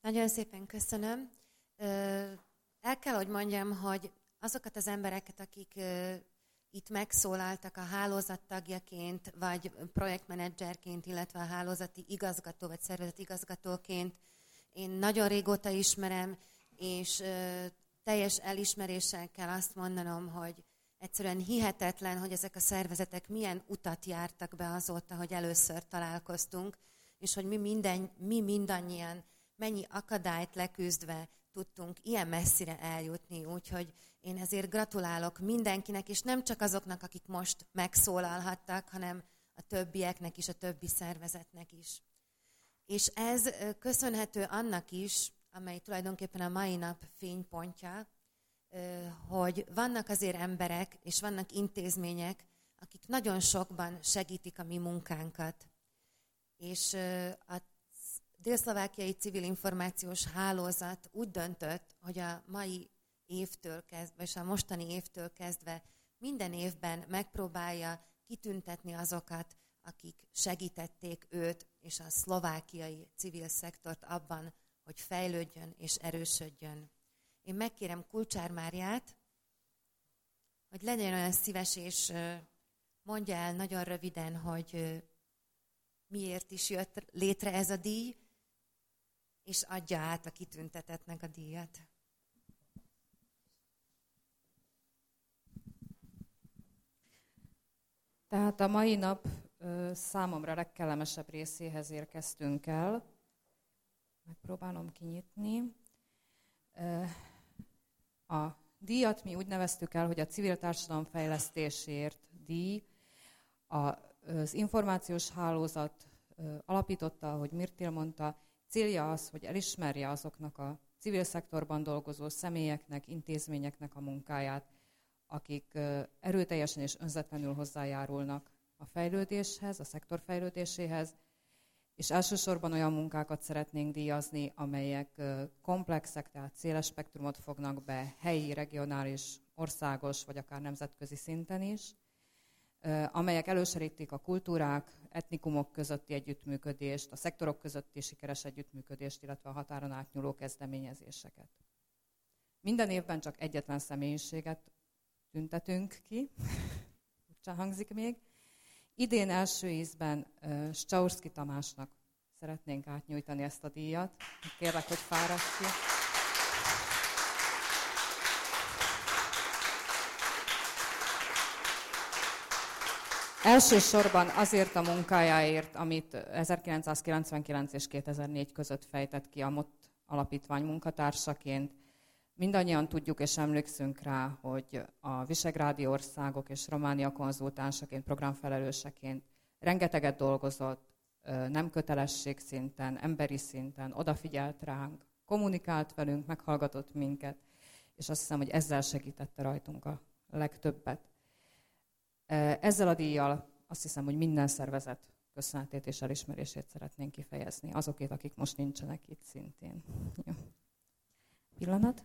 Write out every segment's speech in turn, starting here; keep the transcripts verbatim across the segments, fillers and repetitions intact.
Nagyon szépen köszönöm. El kell, hogy mondjam, hogy azokat az embereket, akik itt megszólaltak a hálózat tagjaként, vagy projektmenedzserként, illetve a hálózati igazgató, vagy szervezeti igazgatóként, én nagyon régóta ismerem, és teljes elismeréssel kell azt mondanom, hogy egyszerűen hihetetlen, hogy ezek a szervezetek milyen utat jártak be azóta, hogy először találkoztunk, és hogy mi, minden, mi mindannyian mennyi akadályt leküzdve tudtunk ilyen messzire eljutni. Úgyhogy én ezért gratulálok mindenkinek, és nem csak azoknak, akik most megszólalhattak, hanem a többieknek is, a többi szervezetnek is. És ez köszönhető annak is, amely tulajdonképpen a mai nap fénypontja, hogy vannak azért emberek, és vannak intézmények, akik nagyon sokban segítik a mi munkánkat. És a Dél-szlovákiai Civil Információs Hálózat úgy döntött, hogy a mai évtől kezdve, és a mostani évtől kezdve minden évben megpróbálja kitüntetni azokat, akik segítették őt és a szlovákiai civil szektort abban, hogy fejlődjön és erősödjön. Én megkérem Kulcsár Máriát, hogy legyen olyan szíves, és mondja el nagyon röviden, hogy miért is jött létre ez a díj, és adja át a kitüntetettnek a díjat. Tehát a mai nap ö, számomra legkellemesebb részéhez érkeztünk el. Megpróbálom kinyitni. Ö, a díjat mi úgy neveztük el, hogy a civil társadalom fejlesztésért díj. A, az információs hálózat ö, alapította, ahogy Mirtil mondta, célja az, hogy elismerje azoknak a civil szektorban dolgozó személyeknek, intézményeknek a munkáját, akik erőteljesen és önzetlenül hozzájárulnak a fejlődéshez, a szektor fejlődéséhez, és elsősorban olyan munkákat szeretnénk díjazni, amelyek komplexek, tehát széles spektrumot fognak be helyi, regionális, országos vagy akár nemzetközi szinten is, amelyek elősegítik a kultúrák, etnikumok közötti együttműködést, a szektorok közötti sikeres együttműködést, illetve a határon átnyúló kezdeményezéseket. Minden évben csak egyetlen személyiséget tüntetünk ki, úgyse hangzik még. Idén első ízben uh, Stjaurszky Tamásnak szeretnénk átnyújtani ezt a díjat. Kérlek, hogy fáradj ki. Elsősorban azért a munkájáért, amit ezerkilencszázkilencvenkilenc és kétezer-négy között fejtett ki a MOT alapítvány munkatársaként. Mindannyian tudjuk és emlékszünk rá, hogy a visegrádi országok és Románia konzultánsaként, programfelelőseként rengeteget dolgozott, nem kötelesség szinten, emberi szinten, odafigyelt ránk, kommunikált velünk, meghallgatott minket, és azt hiszem, hogy ezzel segítette rajtunk a legtöbbet. Ezzel a díjjal azt hiszem, hogy minden szervezet köszönetét és elismerését szeretnénk kifejezni. Azokét, akik most nincsenek itt szintén. Jó. Pillanat.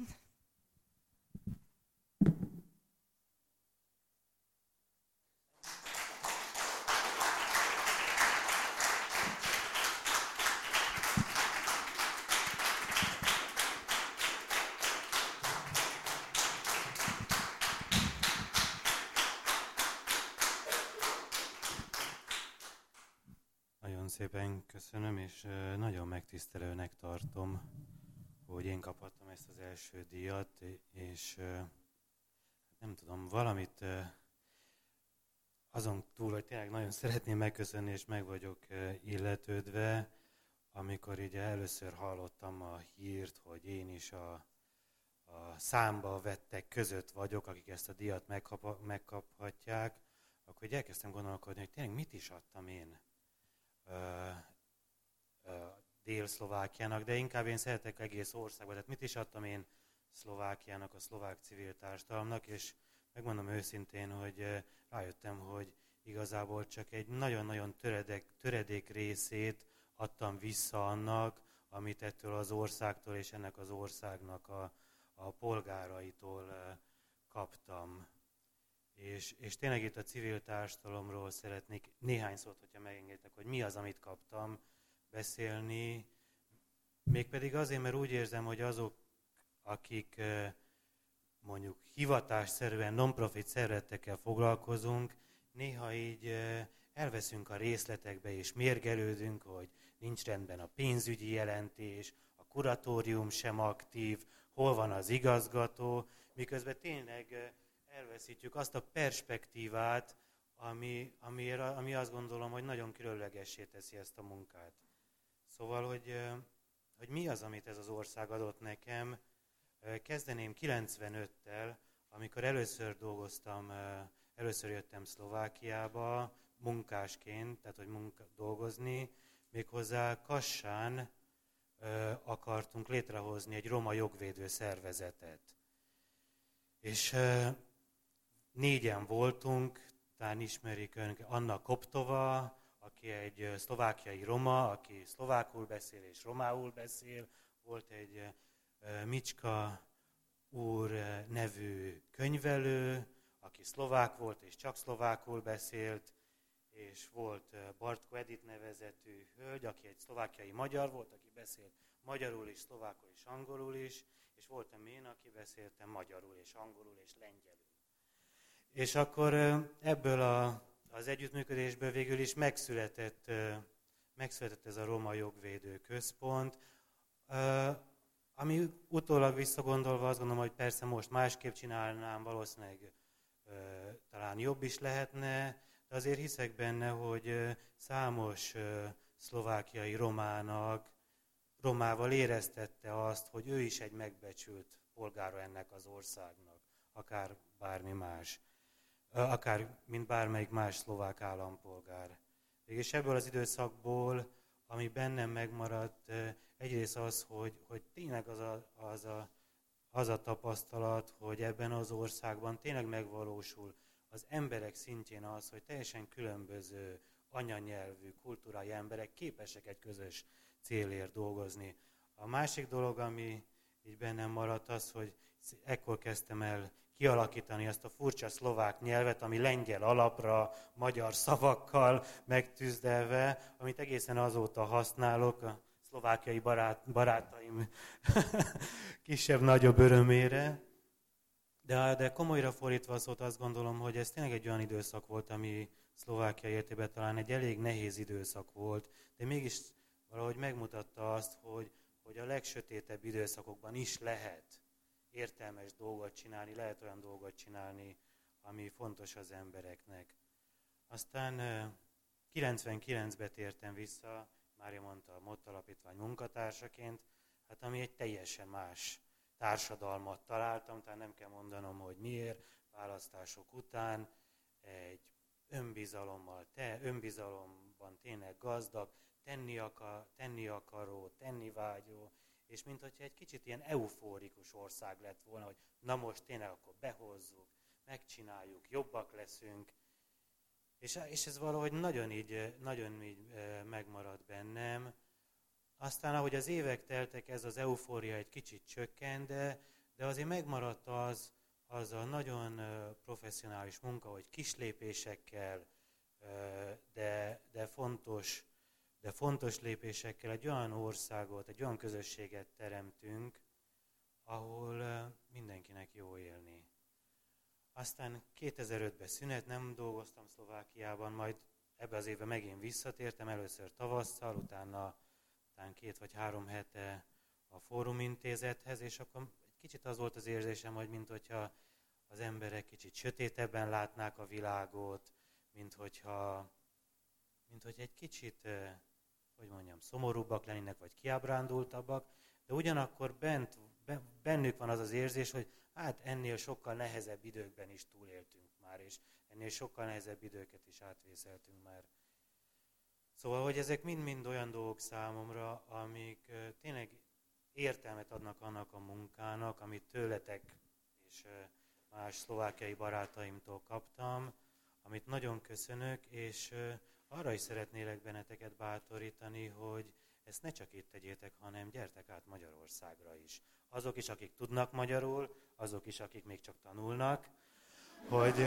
Nagyon szépen köszönöm, és nagyon megtisztelőnek tartom, hogy én kaphattam ezt az első díjat, és nem tudom, valamit azon túl, hogy tényleg nagyon szeretném megköszönni, és meg vagyok illetődve, amikor így először hallottam a hírt, hogy én is a, a számba vettek között vagyok, akik ezt a díjat megkap, megkaphatják, akkor így elkezdtem gondolkodni, hogy tényleg mit is adtam én Dél-Szlovákiának, de inkább én szeretek egész országban. Tehát mit is adtam én Szlovákiának, a szlovák civil társadalomnak, és megmondom őszintén, hogy rájöttem, hogy igazából csak egy nagyon-nagyon töredék, töredék részét adtam vissza annak, amit ettől az országtól és ennek az országnak a, a polgáraitól kaptam. És, és tényleg itt a civil társadalomról szeretnék néhány szót, hogyha megengedtek, hogy mi az, amit kaptam, beszélni. Mégpedig azért, mert úgy érzem, hogy azok, akik mondjuk hivatásszerűen non-profit szervezetekkel foglalkozunk, néha így elveszünk a részletekbe és mérgelődünk, hogy nincs rendben a pénzügyi jelentés, a kuratórium sem aktív, hol van az igazgató, miközben tényleg elveszítjük azt a perspektívát, ami, ami, ami azt gondolom, hogy nagyon különlegessé teszi ezt a munkát. Szóval, hogy, hogy mi az, amit ez az ország adott nekem. Kezdeném kilencvenöttel, amikor először dolgoztam, először jöttem Szlovákiába munkásként, tehát hogy munka, dolgozni, méghozzá Kassán akartunk létrehozni egy roma jogvédő szervezetet. És négyen voltunk, talán ismerik önök, Anna Koptova, aki egy szlovákiai roma, aki szlovákul beszél és romául beszél, volt egy Micska úr nevű könyvelő, aki szlovák volt és csak szlovákul beszélt, és volt Bartko Edith nevezetű hölgy, aki egy szlovákiai magyar volt, aki beszélt magyarul is, szlovákul és angolul is, és voltam én, aki beszéltem magyarul és angolul és lengyelül. És akkor ebből a, az együttműködésből végül is megszületett, megszületett ez a Roma Jogvédő Központ, ami utólag visszagondolva azt gondolom, hogy persze most másképp csinálnám, valószínűleg talán jobb is lehetne, de azért hiszek benne, hogy számos szlovákiai romának, romával éreztette azt, hogy ő is egy megbecsült polgára ennek az országnak, akár bármi más, akár mint bármelyik más szlovák állampolgár. És ebből az időszakból, ami bennem megmaradt, egyrészt az, hogy, hogy tényleg az a, az, a, az a tapasztalat, hogy ebben az országban tényleg megvalósul az emberek szintjén az, hogy teljesen különböző anyanyelvű, kultúrai emberek képesek egy közös célért dolgozni. A másik dolog, ami így bennem maradt, az, hogy ekkor kezdtem el kialakítani azt a furcsa szlovák nyelvet, ami lengyel alapra, magyar szavakkal megtűzdelve, amit egészen azóta használok a szlovákiai barát, barátaim kisebb-nagyobb örömére. De, de komolyra fordítva szót azt gondolom, hogy ez tényleg egy olyan időszak volt, ami Szlovákia életében talán egy elég nehéz időszak volt, de mégis valahogy megmutatta azt, hogy, hogy a legsötétebb időszakokban is lehet értelmes dolgot csinálni, lehet olyan dolgot csinálni, ami fontos az embereknek. Aztán kilencvenkilencben tértem vissza, Mária mondta, a Mott Alapítvány munkatársaként, hát ami egy teljesen más társadalmat találtam, tehát nem kell mondanom, hogy miért, választások után egy önbizalommal, te, önbizalomban tényleg gazdag, tenni, akar, tenni akaró, tenni vágyó, és mint hogyha egy kicsit ilyen eufórikus ország lett volna, hogy na most tényleg akkor behozzuk, megcsináljuk, jobbak leszünk, és, és ez valahogy nagyon így, nagyon így megmaradt bennem. Aztán, ahogy az évek teltek, ez az eufória egy kicsit csökkent, de, de azért megmaradt az, az a nagyon professzionális munka, hogy kis lépésekkel, de, de, fontos, de fontos lépésekkel egy olyan országot, egy olyan közösséget teremtünk, ahol mindenkinek jó élni. Aztán kétezer-ötben szünet, nem dolgoztam Szlovákiában, majd ebbe az évben megint visszatértem, először tavasszal, utána talán két vagy három hete a Fórum Intézethez, és akkor egy kicsit az volt az érzésem, hogy minthogyha az emberek kicsit sötétebben látnák a világot, minthogyha, minthogyha egy kicsit, hogy mondjam, szomorúbbak lennének, vagy kiábrándultabbak, de ugyanakkor bent, bennük van az az érzés, hogy hát ennél sokkal nehezebb időkben is túléltünk már, és ennél sokkal nehezebb időket is átvészeltünk már. Szóval, hogy ezek mind-mind olyan dolgok számomra, amik tényleg értelmet adnak annak a munkának, amit tőletek és más szlovákiai barátaimtól kaptam, amit nagyon köszönök, és arra is szeretnélek benneteket bátorítani, hogy ezt ne csak itt tegyétek, hanem gyertek át Magyarországra is. Azok is, akik tudnak magyarul, azok is, akik még csak tanulnak, hogy...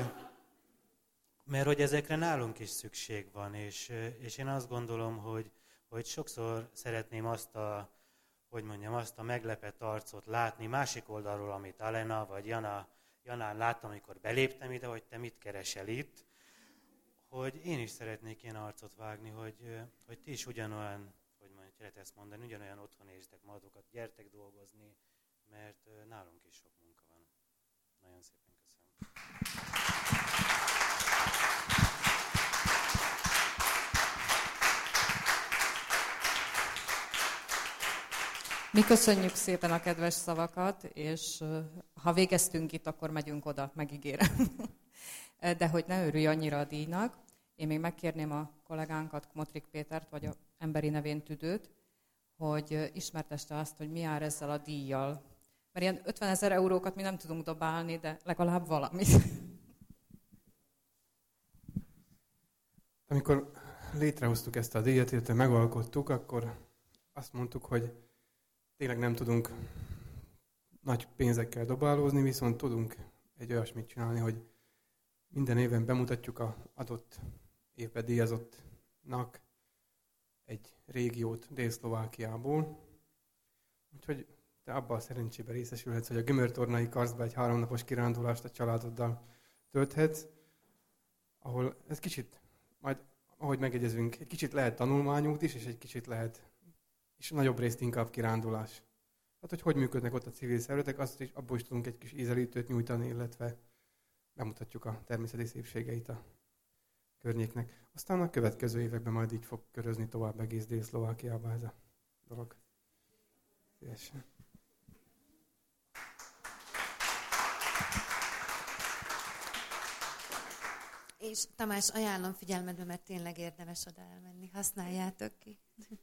Mert hogy ezekre nálunk is szükség van, és, és én azt gondolom, hogy, hogy sokszor szeretném azt a, hogy mondjam, azt a meglepett arcot látni másik oldalról, amit Alena vagy Jana, Janán láttam, amikor beléptem ide, hogy te mit keresel itt, hogy én is szeretnék ilyen arcot vágni, hogy, hogy ti is ugyanolyan, hogy mondjuk lehet ezt mondani, ugyanolyan otthon érzitek magatokat, gyertek dolgozni, mert nálunk is sok munka van. Nagyon szépen köszönöm. Mi köszönjük szépen a kedves szavakat, és ha végeztünk itt, akkor megyünk oda, megígérem. De hogy ne örülj annyira a díjnak, én még megkérném a kollégánkat, Kmotrik Pétert, vagy a emberi nevén Tüdőt, hogy ismerteste azt, hogy mi jár ezzel a díjjal. Mert ilyen ötvenezer eurókat mi nem tudunk dobálni, de legalább valamit. Amikor létrehoztuk ezt a díjat, illetve megalkottuk, akkor azt mondtuk, hogy tényleg nem tudunk nagy pénzekkel dobálózni, viszont tudunk egy olyasmit csinálni, hogy minden éven bemutatjuk az adott évben díjazottnak egy régiót Dél-Szlovákiából. Úgyhogy te abban a szerencsében részesülhetsz, hogy a Gömörtornai Karszba egy háromnapos kirándulást a családoddal tölthetsz, ahol ez kicsit, majd ahogy megegyezünk, egy kicsit lehet tanulmányút is, és egy kicsit lehet, és nagyobb részt inkább kirándulás. Tehát, hogy hogy működnek ott a civil szervezetek, azt is, abból is tudunk egy kis ízelítőt nyújtani, illetve bemutatjuk a természeti szépségeit a környéknek. Aztán a következő években majd így fog körözni tovább egész Dél-Szlovákiába ez a dolog. Szívesen. És Tamás, ajánlom figyelmedbe, mert tényleg érdemes oda elmenni. Használjátok ki.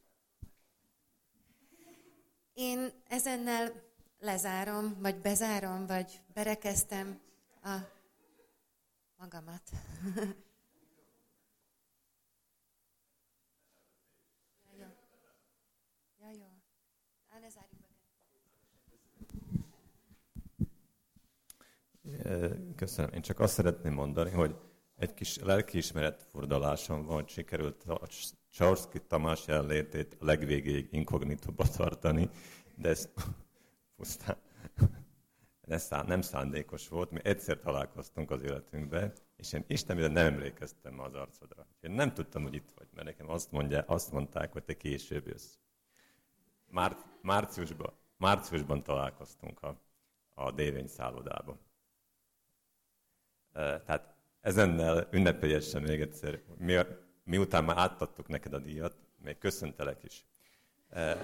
Én ezennel lezárom, vagy bezárom, vagy berekeztem a magamat. Ja, jó. Ja, jó. Á, ne zárjuk be. Köszönöm. Én csak azt szeretném mondani, hogy egy kis lelkiismeret furdalásom van, hogy sikerült a Csaurszky Tamás jelenlétét a legvégéig inkognitóba tartani, de ez pusztán ez nem szándékos volt. Mi egyszer találkoztunk az életünkben, és én Istenben nem emlékeztem az arcodra. Én nem tudtam, hogy itt vagy, mert nekem azt, mondja, azt mondták, hogy te később jössz. Már, márciusban, márciusban találkoztunk a, a Dévény szállodában. Tehát ezennel ünnepeljesen még egyszer, mi, miután már átadtuk neked a díjat, még köszöntelek is. E,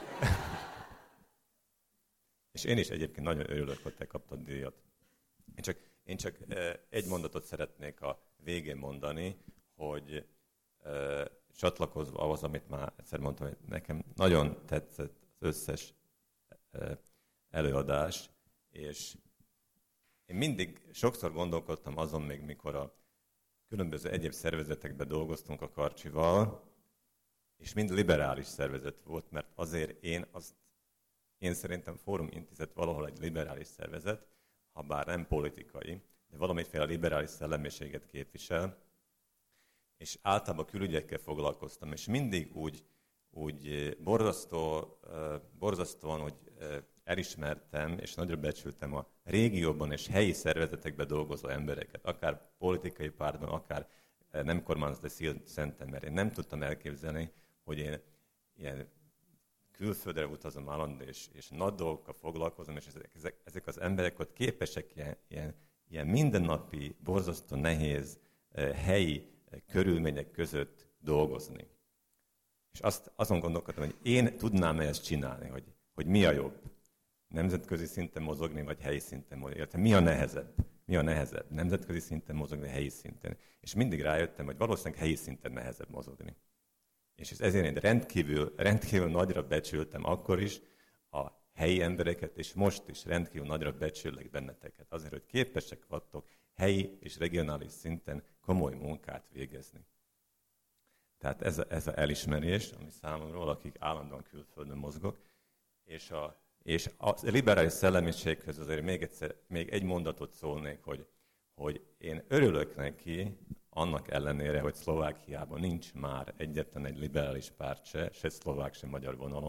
és én is egyébként nagyon örülök, hogy te kaptad díjat. Én csak, én csak egy mondatot szeretnék a végén mondani, hogy e, csatlakozva ahhoz, amit már egyszer mondtam, hogy nekem nagyon tetszett az összes e, előadás, és én mindig sokszor gondolkodtam azon még, mikor a különböző egyéb szervezetekben dolgoztunk a Karcsival, és mind liberális szervezet volt, mert azért én azt, én szerintem Fórum Intézet valahol egy liberális szervezet, ha bár nem politikai, de valamiféle liberális szellemiséget képvisel, és általában külügyekkel foglalkoztam, és mindig úgy, úgy borzasztó, borzasztóan, hogy elismertem, és nagyra becsültem a régióban és helyi szervezetekben dolgozó embereket, akár politikai pártban, akár nem kormányzati szinten, mert én nem tudtam elképzelni, hogy én ilyen külföldre utazom állandóan, és, és nagy dolgokkal foglalkozom, és ezek, ezek, ezek az emberek ott képesek ilyen, ilyen, ilyen mindennapi, borzasztó nehéz helyi körülmények között dolgozni. És azt, azon gondolkodtam, hogy én tudnám ezt csinálni, hogy, hogy mi a jobb. Nemzetközi szinten mozogni, vagy helyi szinten mozogni. Illetve mi a nehezebb? Mi a nehezebb? Nemzetközi szinten mozogni, helyi szinten. És mindig rájöttem, hogy valószínűleg helyi szinten nehezebb mozogni. És ezért én rendkívül, rendkívül nagyra becsültem akkor is a helyi embereket, és most is rendkívül nagyra becsüllek benneteket. Azért, hogy képesek vagytok helyi és regionális szinten komoly munkát végezni. Tehát ez a, ez a elismerés, ami számomról, akik állandóan külföldön mozgok, és a És a liberális szellemiséghez azért még egyszer, még egy mondatot szólnék, hogy, hogy én örülök neki, annak ellenére, hogy Szlovákiában nincs már egyetlen egy liberális párt se, se szlovák, se magyar vonalon,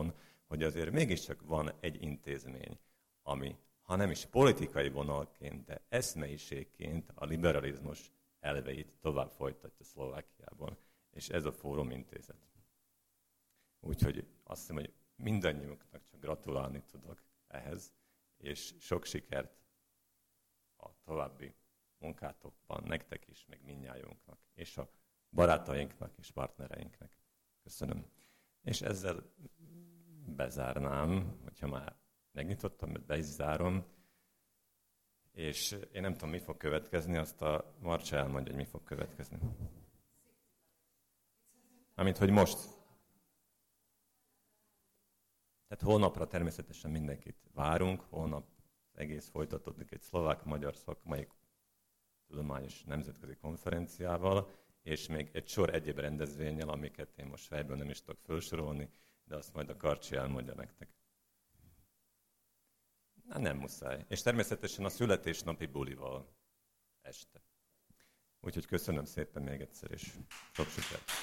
hogy azért mégiscsak van egy intézmény, ami, ha nem is politikai vonalként, de eszmeiségként a liberalizmus elveit tovább folytatja Szlovákiában, és ez a Fórum Intézet. Úgyhogy azt hiszem, hogy mindannyiunknak csak gratulálni tudok ehhez, és sok sikert a további munkátokban, nektek is, meg mindnyájunknak, és a barátainknak és partnereinknek. Köszönöm. És ezzel bezárnám, hogyha már megnyitottam, be is zárom, és én nem tudom, mi fog következni, azt a Marcsa elmondja, hogy mi fog következni. Amint, hogy most. Tehát holnapra természetesen mindenkit várunk, holnap az egész folytatódik egy szlovák-magyar szakmai tudományos nemzetközi konferenciával, és még egy sor egyéb rendezvényel, amiket én most fejből nem is tudok felsorolni, de azt majd a Karcsi elmondja nektek. Na, nem muszáj. És természetesen a születésnapi bulival este. Úgyhogy köszönöm szépen még egyszer, és sok sikert!